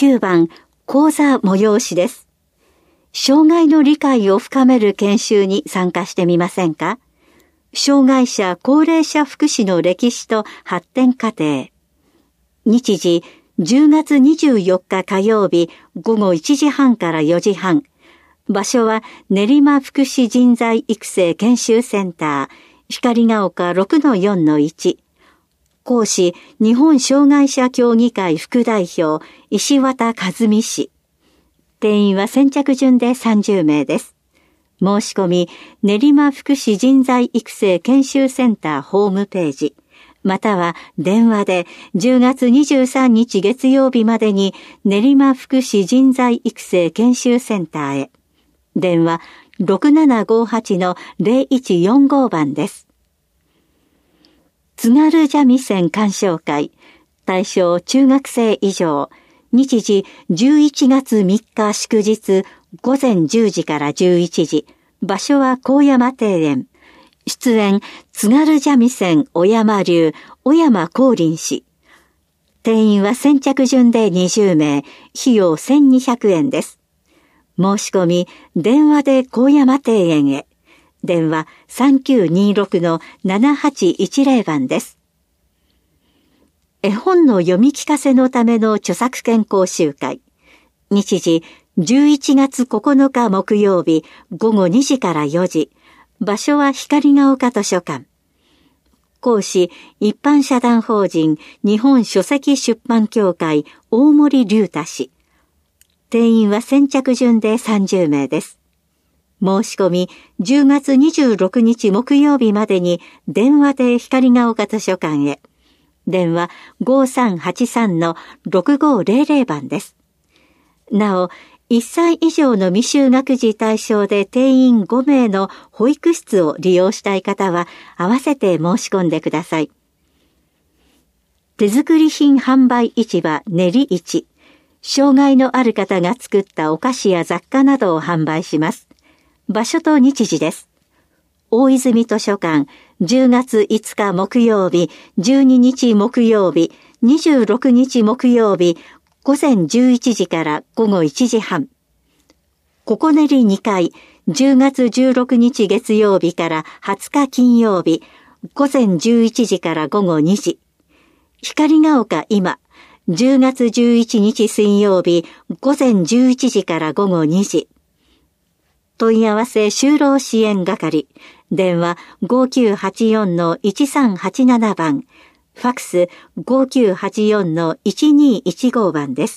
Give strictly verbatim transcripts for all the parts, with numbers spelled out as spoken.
きゅうばん講座催しです。障害の理解を深める研修に参加してみませんか？障害者高齢者福祉の歴史と発展過程。日時じゅうがつにじゅうよっか火曜日ごごいちじはんからよじはん。場所は練馬福祉人材育成研修センター光が丘 ろくのよんのいち。講師日本障害者協議会副代表石渡和美氏。定員は先着順でさんじゅうめいです。申し込み練馬福祉人材育成研修センターホームページまたは電話でじゅうがつにじゅうさんにち月曜日までに練馬福祉人材育成研修センターへ。電話 ろくななごはちのぜろいちよんご 番です。津軽三味線鑑賞会対象中学生以上。日時じゅういちがつみっか祝日ごぜんじゅうじからじゅういちじ。場所は高山庭園。出演津軽三味線小山流小山光林氏。定員は先着順でにじゅうめい。費用せんにひゃくえんです。申し込み電話で高山庭園へ。電話 さんきゅうにろくのななはちいちぜろ 番です。絵本の読み聞かせのための著作権講習会。日時じゅういちがつここのか木曜日ごごにじからよじ。場所は光が丘図書館。講師一般社団法人日本書籍出版協会大森龍太氏。定員は先着順でさんじゅうめいです。申し込みじゅうがつにじゅうろくにち木曜日までに電話で光が丘図書館へ。電話 ごさんはちさんのろくごぜろぜろ 番です。なお、いっさい以上の未就学児対象で定員ごめいの保育室を利用したい方は合わせて申し込んでください。手作り品販売市場練り市。障害のある方が作ったお菓子や雑貨などを販売します。場所と日時です。大泉図書館じゅうがついつか木曜日、じゅうににち木曜日、にじゅうろくにち木曜日、ごぜんじゅういちじからごごいちじはん。ここねりにかい、じゅうがつじゅうろくにち月曜日からはつか金曜日、ごぜんじゅういちじからごごにじ。光が丘今、じゅうがつじゅういちにち水曜日、ごぜんじゅういちじからごごにじ。問い合わせ就労支援係。電話 ごきゅうはちよんのいちさんはちなな 番。ファックス ごきゅうはちよんのいちにいちご 番です。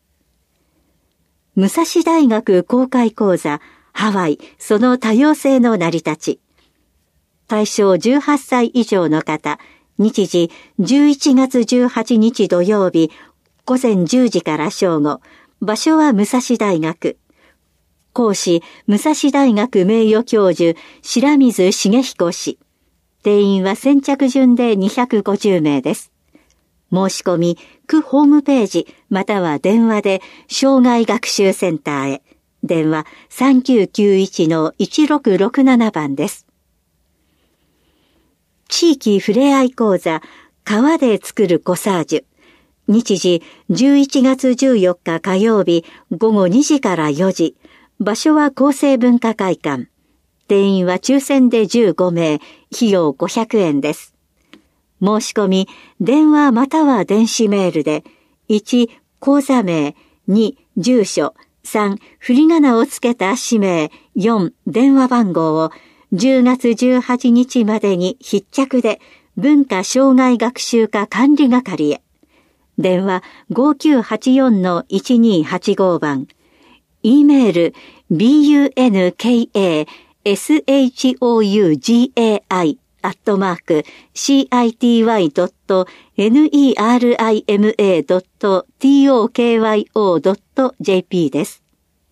武蔵大学公開講座ハワイその多様性の成り立ち。対象じゅうはっさい以上の方。日時じゅういちがつじゅうはちにち土曜日ごぜんじゅうじから正午。場所は武蔵大学。講師、武蔵大学名誉教授、白水茂彦氏。定員は先着順でにひゃくごじゅうめいです。申し込み、区ホームページ、または電話で、障害学習センターへ。電話 さんきゅうきゅういちのいちろくろくなな 番です。地域ふれあい講座、川で作るコサージュ。日時、じゅういちがつじゅうよっか火曜日、ごごにじからよじ。場所は厚生文化会館。定員は抽選でじゅうごめい、費用ごひゃくえんです。申し込み、電話または電子メールで、いち、講座名、に、住所、さん、振り仮名をつけた氏名、よん、電話番号をじゅうがつじゅうはちにちまでに必着で文化障害学習課管理係へ。電話 ごきゅうはちよんのいちにはちご 番。E メール ビーユーエヌケーエーエスエイチオーユージーエーアイ アットマーク シーアイティーワイドットネルマドットトクヨドットジェーピー です。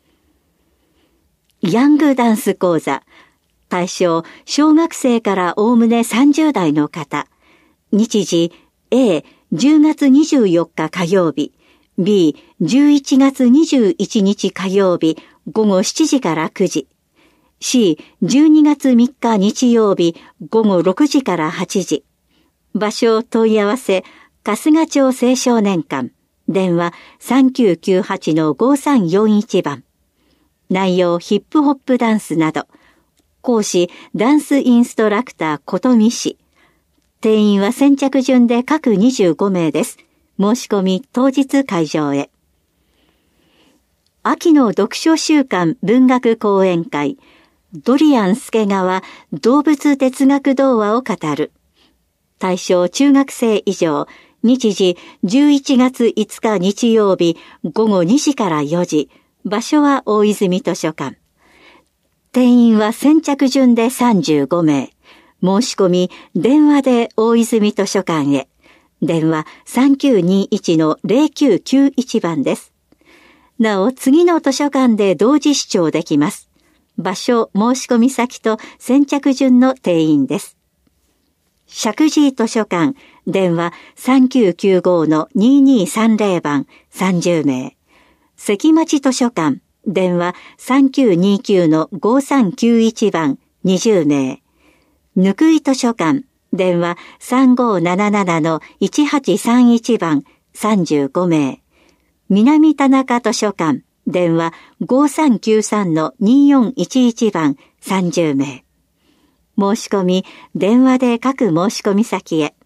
ヤングダンス講座。対象、小学生からおおむねさんじゅうだいの方。日時 A、じゅうがつにじゅうよっか火曜日。B、じゅういちがつにじゅういちにち火曜日ごごしちじからくじ。C、じゅうにがつみっか日曜日ごごろくじからはちじ。場所問い合わせ、春日町青少年館。 電話 さんきゅうきゅうはちのごさんよんいち 番。内容ヒップホップダンスなど。講師ダンスインストラクター琴美氏。定員は先着順で各にじゅうごめいです。申し込み当日会場へ。秋の読書週間文学講演会。ドリアン助川動物哲学童話を語る。対象中学生以上。日時じゅういちがついつか日曜日ごごにじからよじ。場所は大泉図書館。定員は先着順でさんじゅうごめい。申し込み電話で大泉図書館へ。電話 さんきゅうにいちのゼロきゅうきゅういち 番です。なお次の図書館で同時視聴できます。場所、申し込み先と先着順の定員です。石神井図書館、電話 さんきゅうきゅうごのににさんぜろ 番さんじゅうめい。関町図書館、電話 さんきゅうにきゅうのごさんきゅういち 番にじゅうめい。ぬくい図書館、電話 さんごななななのいちはちさんいち 番さんじゅうごめい。南田中図書館、電話 ごさんきゅうさんのによんいちいち 番さんじゅうめい。申し込み、電話で各申し込み先へ。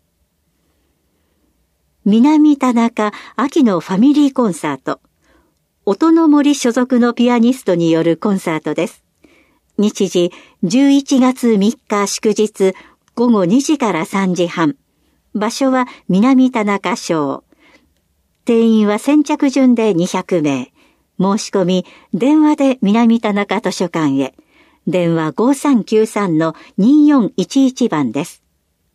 南田中秋のファミリーコンサート。音の森所属のピアニストによるコンサートです。日時じゅういちがつみっか祝日ごごにじからさんじはん。場所は南田中小。定員は先着順でにひゃくめい。申し込み、電話で南田中図書館へ。電話ごさんきゅうさんのによんいちいち 番です。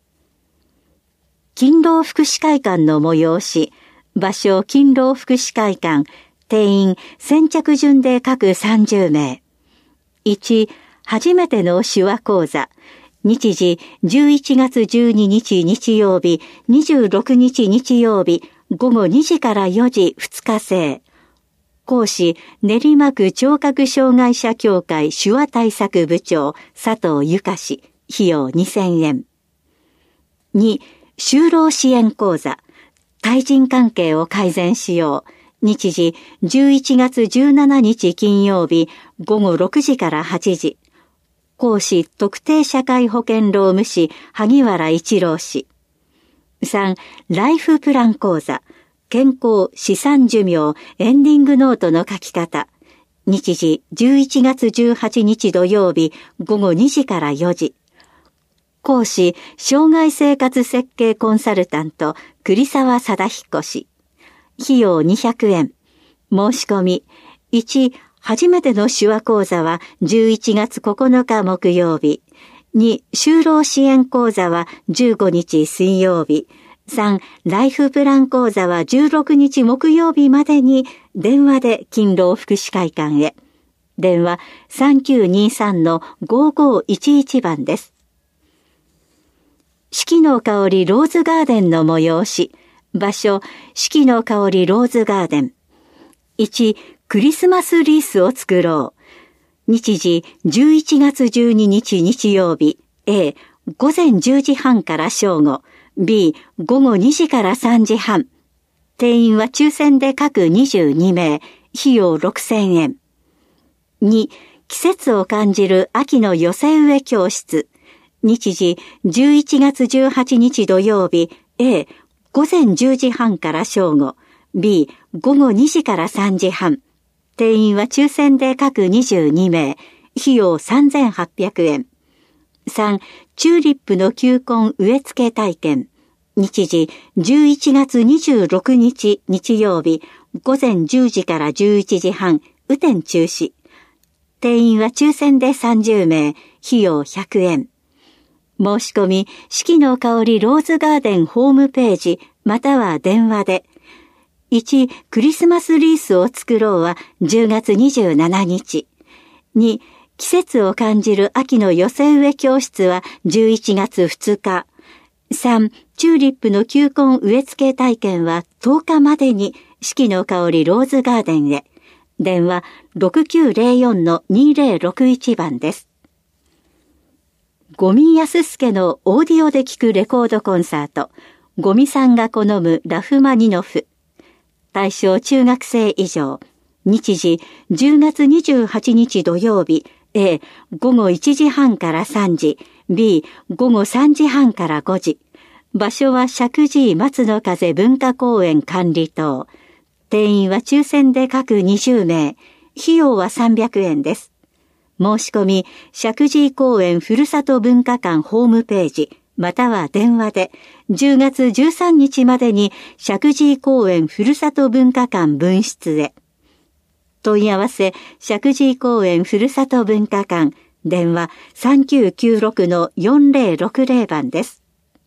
勤労福祉会館の催し。場所勤労福祉会館。定員先着順で各さんじゅうめい。いち、初めての手話講座。日時じゅういちがつじゅうににち日曜日、にじゅうろくにち日曜日、ごごにじからよじふつかせい。講師、練馬区聴覚障害者協会手話対策部長、佐藤由香氏、費用にせんえん。に、就労支援講座、対人関係を改善しよう。日時、じゅういちがつじゅうしちにち金曜日、ごごろくじからはちじ。講師、特定社会保険労務士、萩原一郎氏。さん、ライフプラン講座、健康、資産寿命、エンディングノートの書き方。日時、じゅういちがつじゅうはちにち土曜日、ごごにじからよじ。講師、障害生活設計コンサルタント、栗沢貞彦氏。費用にひゃくえん。申し込み。いち、初めての手話講座はじゅういちがつここのか木曜日。に、就労支援講座はじゅうごにち水曜日。さん、ライフプラン講座はじゅうろくにち木曜日までに電話で勤労福祉会館へ。電話 さんきゅうにさんのごごいちいち 番です。四季の香りローズガーデンの催し。場所、四季の香りローズガーデン。いち、クリスマスリースを作ろう。日時、じゅういちがつじゅうににち日曜日。A、ごぜんじゅうじはんから正午。B、ごごにじからさんじはん。定員は抽選で各にじゅうにめい。費用ろくせんえん。に、季節を感じる秋の寄せ植え教室。日時、じゅういちがつじゅうはちにち土曜日。A、ごぜんじゅうじはんから正午。B、ごごにじからさんじはん。定員は抽選で各にじゅうにめい。費用さんぜんはっぴゃくえん。さん、チューリップの球根植え付け体験。日時、じゅういちがつにじゅうろくにち日曜日、ごぜんじゅうじからじゅういちじはん、雨天中止。定員は抽選でさんじゅうめい、費用ひゃくえん。申し込み、四季の香りローズガーデンホームページ、または電話で。いち、クリスマスリースを作ろうはじゅうがつにじゅうしちにち。に、季節を感じる秋の寄せ植え教室はじゅういちがつふつか。さん、チューリップの球根植え付け体験はとおかまでに四季の香りローズガーデンへ。電話 ろくきゅうぜろよんのにぜろろくいち 番です。五味康介のオーディオで聴くレコードコンサート。五味さんが好むラフマニノフ。 対象中学生以上。日時じゅうがつにじゅうはちにち土曜日、A、ごごいちじはんからさんじ、B、ごごさんじはんからごじ。場所は石神井松の風文化公園管理棟。定員は抽選で各にじゅうめい。費用はさんびゃくえんです。申し込み、石神井公園ふるさと文化館ホームページ、または電話で、じゅうがつじゅうさんにちまでに石神井公園ふるさと文化館分室へ。問い合わせ、石神井公園ふるさと文化館、電話 さんきゅうきゅうろくのよんぜろろくぜろ 番です。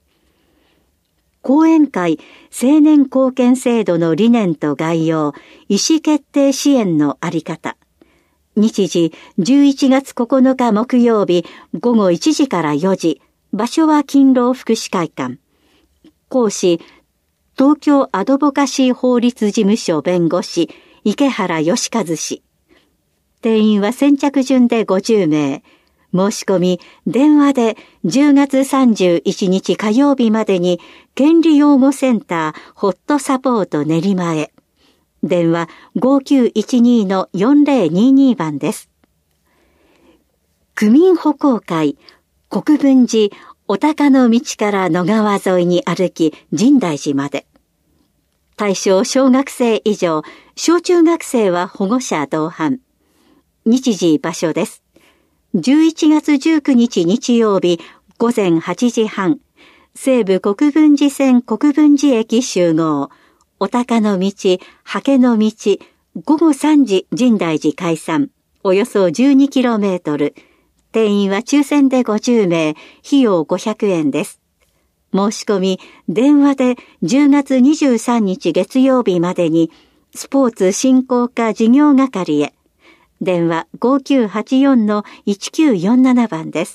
講演会、青年貢献制度の理念と概要、意思決定支援のあり方。日時、じゅういちがつここのか木曜日、ごごいちじからよじ。場所は勤労福祉会館。講師、東京アドボカシー法律事務所弁護士、池原義和氏。定員は先着順でごじゅうめい。申し込み、電話でじゅうがつさんじゅういちにち火曜日までに、権利擁護センターホットサポート練馬へ。電話ごきゅういちにのよんぜろにに番です。区民歩行会、国分寺、お鷹の道から野川沿いに歩き、深大寺まで。対象小学生以上、小中学生は保護者同伴。日時場所です。じゅういちがつじゅうくにち日曜日、ごぜんはちじはん。西武国分寺線国分寺駅集合。お鷹の道、刷毛の道、ごごさんじ深大寺解散。およそじゅうにキロメートル。定員は抽選でごじゅうめい、費用ごひゃくえんです。申し込み、電話でじゅうがつにじゅうさんにち月曜日までに、スポーツ振興課事業係へ。電話ごきゅうはちよんのいちきゅうよんなな番です。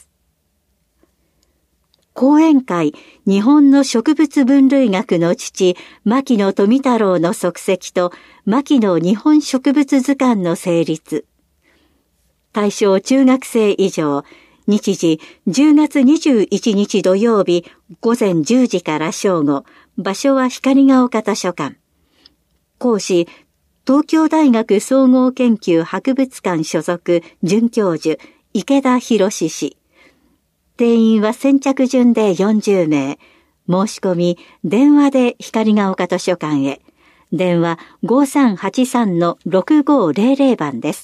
講演会、日本の植物分類学の父、牧野富太郎の足跡と、牧野日本植物図鑑の成立。対象中学生以上、日時じゅうがつにじゅういちにち土曜日、ごぜんじゅうじから正午、場所は光が丘図書館。講師、東京大学総合研究博物館所属准教授、池田博氏。定員は先着順でよんじゅうめい。申し込み、電話で光が丘図書館へ。電話ごさんはちさんのろくごぜろぜろ番です。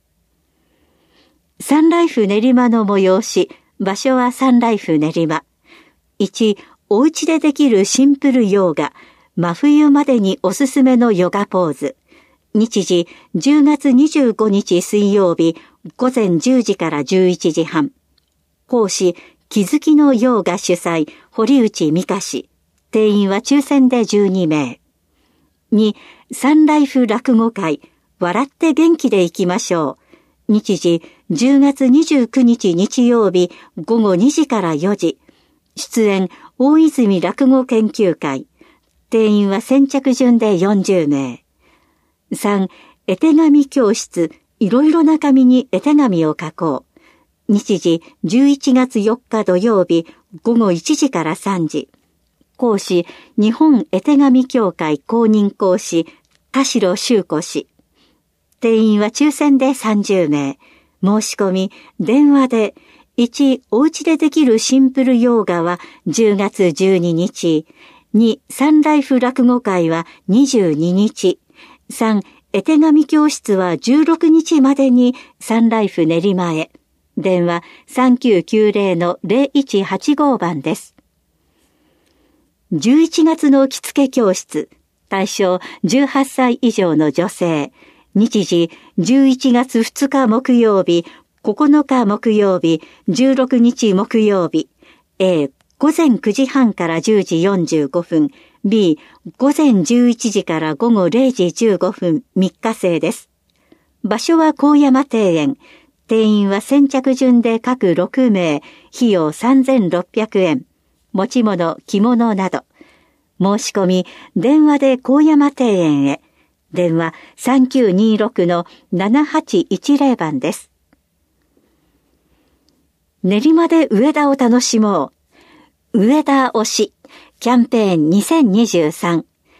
サンライフ練馬の催し、場所はサンライフ練馬。いち、お家でできるシンプルヨガ、真冬までにおすすめのヨガポーズ。日時じゅうがつにじゅうごにち水曜日、ごぜんじゅうじからじゅういちじはん。講師、気づきのヨガ主催、堀内美香氏。定員は抽選でじゅうにめい。に、サンライフ落語会、笑って元気でいきましょう。日時じゅうがつにじゅうくにち日曜日、ごごにじからよじ。出演、大泉落語研究会。定員は先着順でよんじゅうめい。さん、絵手紙教室、いろいろな紙に絵手紙を書こう。日時じゅういちがつよっか土曜日、ごごいちじからさんじ。講師、日本絵手紙協会公認講師、田代修子氏。定員は抽選でさんじゅうめい。申し込み、電話で、いち、お家でできるシンプルヨーガはじゅうがつじゅうににち。に、サンライフ落語会はにじゅうににち。さん、絵手紙教室はじゅうろくにちまでにサンライフ練馬へ。電話さんきゅうきゅうぜろのぜろいちはちご番です。じゅういちがつの着付け教室、対象じゅうはっさい以上の女性、日時じゅういちがつふつか木曜日、ここのか木曜日、じゅうろくにち木曜日、A、ごぜんくじはんからじゅうじよんじゅうごふん、B、ごぜんじゅういちじからごごれいじじゅうごふん、みっか制です。場所は高山庭園、定員は先着順で各ろくめい、費用さんぜんろっぴゃくえん、持ち物、着物など。申し込み、電話で高山庭園へ。電話さんきゅうにろくのななはちいちぜろ番です。練馬で上田を楽しもう。上田推し、キャンペーンにせんにじゅうさん。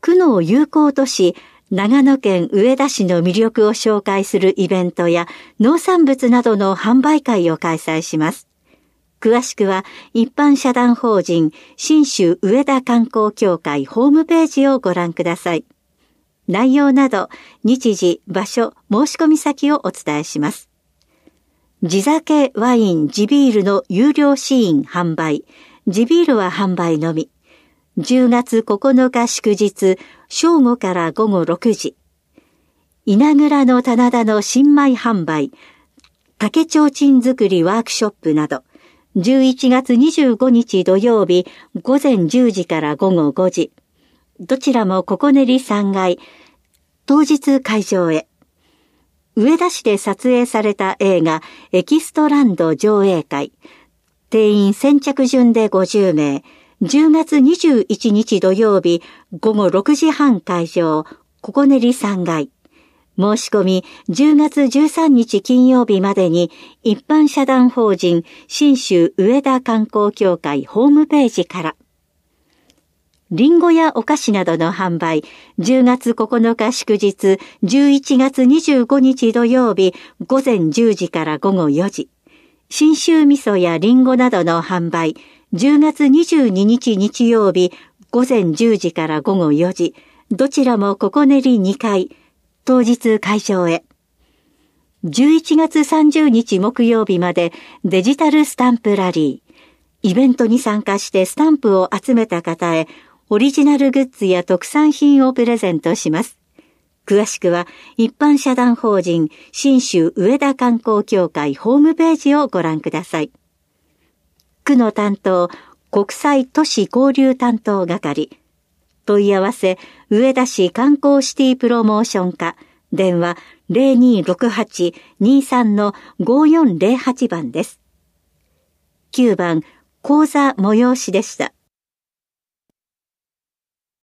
区の友好都市、長野県上田市の魅力を紹介するイベントや農産物などの販売会を開催します。詳しくは一般社団法人信州上田観光協会ホームページをご覧ください。内容など日時、場所、申し込み先をお伝えします。地酒、ワイン、地ビールの有料試飲販売。地ビールは販売のみ。じゅうがつここのか祝日、正午から午後ろくじ。稲倉の棚田の新米販売。竹提灯作りワークショップなど。じゅういちがつにじゅうごにち土曜日、午前じゅうじから午後ごじ。どちらもここねりさんがい。当日会場へ。上田市で撮影された映画エキストランド上映会。定員先着順でごじゅうめい。じゅうがつにじゅういちにち土曜日、午後ろくじはん会場。ここねりさんがい。申し込みじゅうがつじゅうさんにち金曜日までに一般社団法人信州上田観光協会ホームページから。リンゴやお菓子などの販売、じゅうがつここのか祝日、じゅういちがつにじゅうごにち土曜日、午前じゅうじから午後よじ。信州味噌やリンゴなどの販売、じゅうがつにじゅうににち日曜日、午前じゅうじから午後よじ。どちらもここねりにかい。当日会場へ。じゅういちがつさんじゅうにち木曜日までデジタルスタンプラリー。イベントに参加してスタンプを集めた方へオリジナルグッズや特産品をプレゼントします。詳しくは一般社団法人信州上田観光協会ホームページをご覧ください。区の担当、国際都市交流担当係。問い合わせ、上田市観光シティプロモーション課、電話 ゼロにーろくはち にーさん ごよんゼロはち 番です。きゅうばん、講座催しでした。